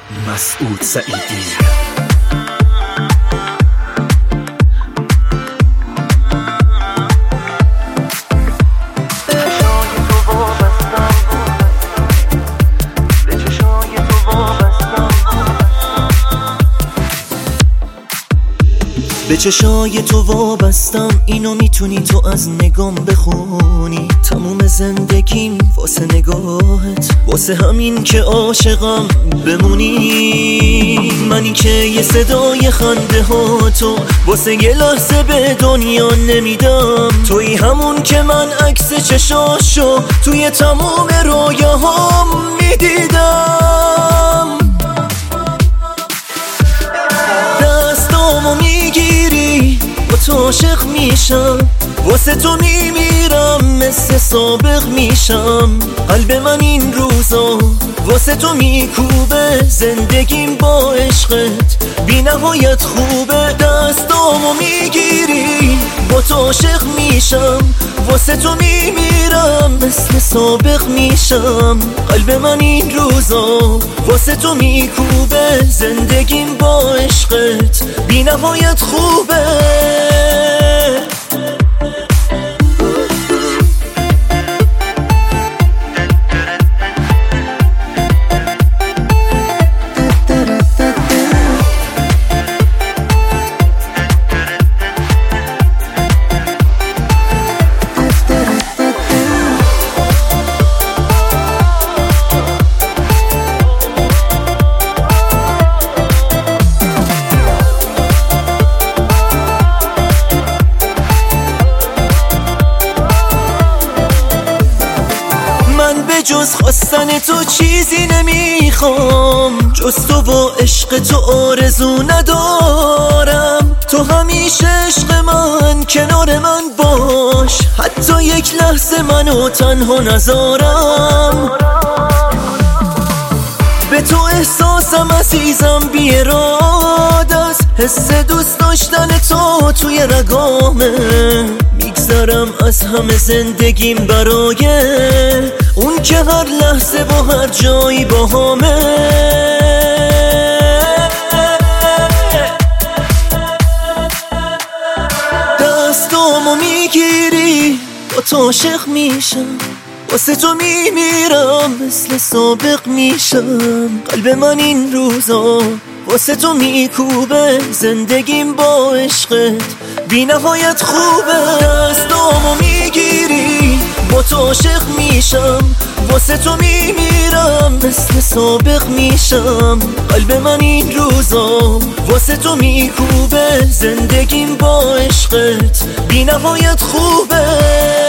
مسعود سعیدی. به چشای تو وابستم، اینو میتونی تو از نگام بخونی. تموم زندگیم واسه نگاهت، واسه همین که عاشقم بمونی. منی که یه صدای خنده ها تو واسه یه لحظه به دنیا نمیدم. توی همون که من عکس چشاشو توی تموم رویاهام میدیدم. دستامو میگیری با تو عاشق میشم، واسه تو میمیرم مثل سابق میشم. قلب من این روزا واسه تو میکوبه، زندگیم با عشقت بی نهایت خوبه. دستامو میگیری با تو عاشق میشم، واسه تو میمیرم مثل سابق میشم. قلب من این روزا واسه تو میکوبه، زندگیم با عشقت بی نهایت خوبه. جز خواستن تو چیزی نمیخوام، جز تو و عشق تو آرزو ندارم. تو همیشه عشق من، کنار من باش، حتی یک لحظه منو تنها نذارم. به تو احساسم عزیزم بی اراده است، حس دوست داشتن تو توی رگامه. میگذرم از همه زندگیم برای اون که هر لحظه با هر جایی با همه. دستامو میگیری با تو عاشق میشم، واسه تو میمیرم مثل سابق میشم. قلب من این روزا واسه تو میکوبه، زندگیم با عشقت بی نهایت خوبه. دستامو میگیری با تو عاشق میشم، واسه تو میمیرم مثل سابق میشم. قلب من این روزا واسه تو میکوبه، زندگیم با عشقت بی نهایت خوبه.